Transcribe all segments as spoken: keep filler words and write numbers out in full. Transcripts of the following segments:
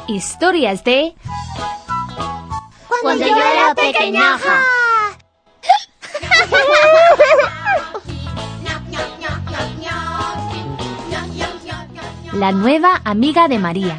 Historias de... Cuando yo era pequeñaja. La nueva amiga de María.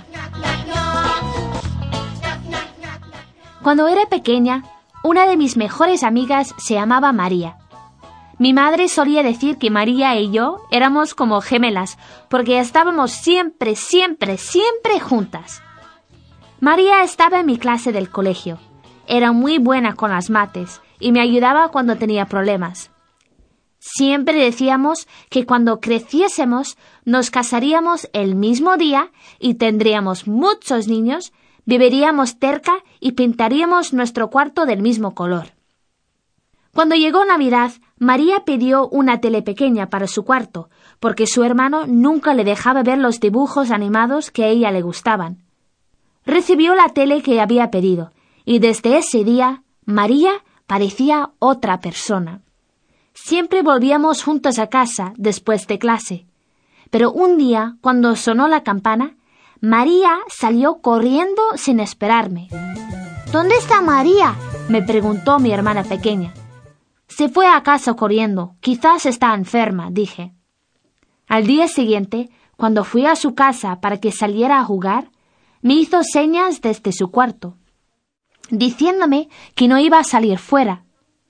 Cuando era pequeña, una de mis mejores amigas se llamaba María. Mi madre solía decir que María y yo éramos como gemelas, porque estábamos siempre, siempre, siempre juntas. María estaba en mi clase del colegio. Era muy buena con las mates y me ayudaba cuando tenía problemas. Siempre decíamos que cuando creciésemos nos casaríamos el mismo día y tendríamos muchos niños, viviríamos cerca y pintaríamos nuestro cuarto del mismo color. Cuando llegó Navidad, María pidió una tele pequeña para su cuarto, porque su hermano nunca le dejaba ver los dibujos animados que a ella le gustaban. Recibió la tele que había pedido, y desde ese día, María parecía otra persona. Siempre volvíamos juntos a casa después de clase. Pero un día, cuando sonó la campana, María salió corriendo sin esperarme. ¿Dónde está María?, me preguntó mi hermana pequeña. Se fue a casa corriendo. Quizás está enferma, dije. Al día siguiente, cuando fui a su casa para que saliera a jugar, me hizo señas desde su cuarto, diciéndome que no iba a salir fuera.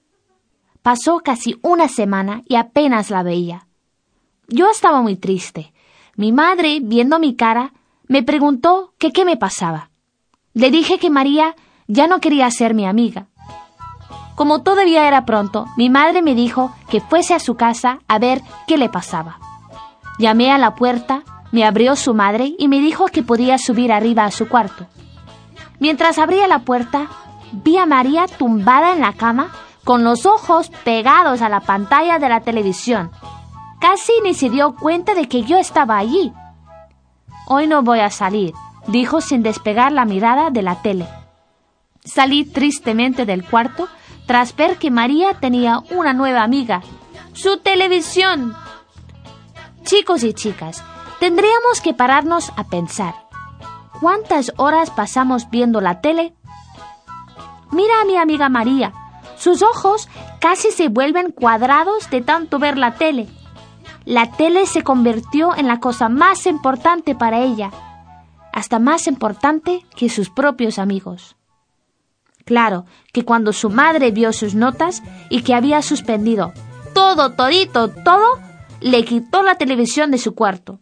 Pasó casi una semana y apenas la veía. Yo estaba muy triste. Mi madre, viendo mi cara, me preguntó que qué me pasaba. Le dije que María ya no quería ser mi amiga. Como todavía era pronto, mi madre me dijo que fuese a su casa a ver qué le pasaba. Llamé a la puerta, me abrió su madre y me dijo que podía subir arriba a su cuarto. Mientras abría la puerta, vi a María tumbada en la cama con los ojos pegados a la pantalla de la televisión. Casi ni se dio cuenta de que yo estaba allí. «Hoy no voy a salir», dijo sin despegar la mirada de la tele. Salí tristemente del cuarto tras ver que María tenía una nueva amiga, su televisión. Chicos y chicas, tendríamos que pararnos a pensar. ¿Cuántas horas pasamos viendo la tele? Mira a mi amiga María. Sus ojos casi se vuelven cuadrados de tanto ver la tele. La tele se convirtió en la cosa más importante para ella, hasta más importante que sus propios amigos. Claro que cuando su madre vio sus notas y que había suspendido todo, todito, todo, le quitó la televisión de su cuarto.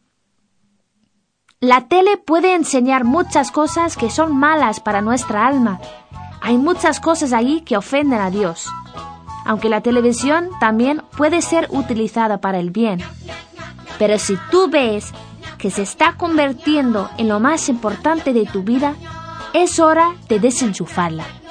La tele puede enseñar muchas cosas que son malas para nuestra alma. Hay muchas cosas allí que ofenden a Dios. Aunque la televisión también puede ser utilizada para el bien. Pero si tú ves que se está convirtiendo en lo más importante de tu vida, es hora de desenchufarla.